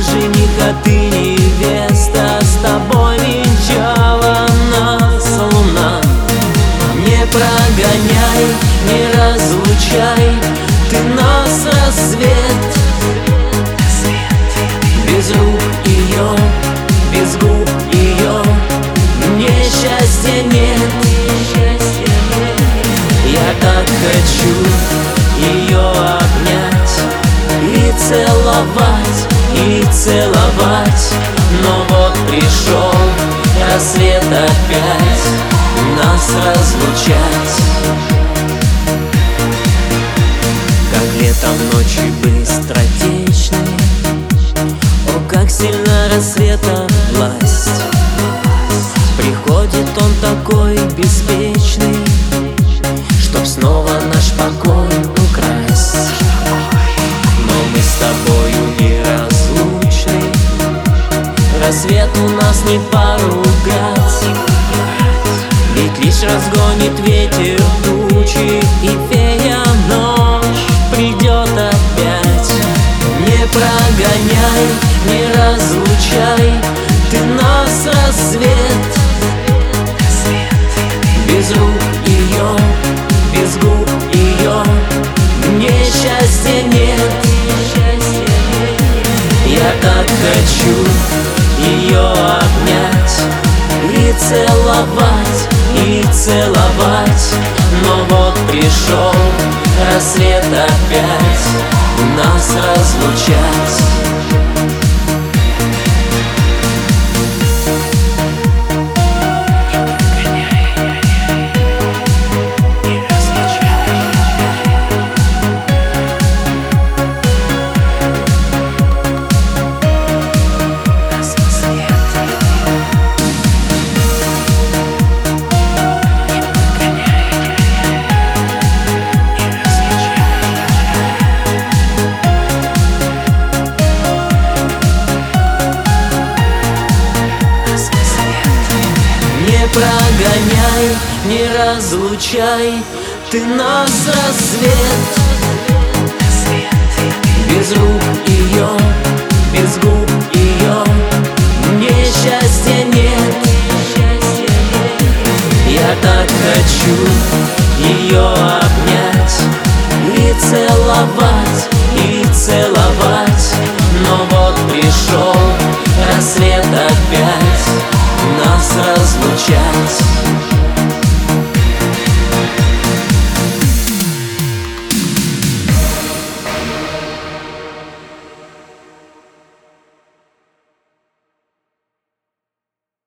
жениха, ты невеста, с тобой венчала нас луна. Не прогоняй, не разлучай ты нас, рассвет. Без рук ее, без губ ее мне счастья нет. Я так хочу ее обнять и целовать, и целовать. Но вот пришел рассвет опять нас разлучать. Как летом ночи быстротечные, о, как сильна рассвета власть. Приходит он такой беспечный, чтоб снова наш покой украсть. Но мы с тобою неразлучны, рассвет у нас не поругать. Ведь лишь разгонит ветер тучи, и фея ночь придет опять. Не прогоняй, не разлучай ты нас, рассвет. Без рук ее, без губ ее мне счастья нет. Я так хочу ее обнять и целовать, и целовать. Но вот пришел рассвет опять нас разлучать. Не прогоняй, не разлучай ты нас, рассвет. Без рук ее, без губ ее мне счастья нет. Я так хочу ее обнять и целовать, и целовать. Но вот пришел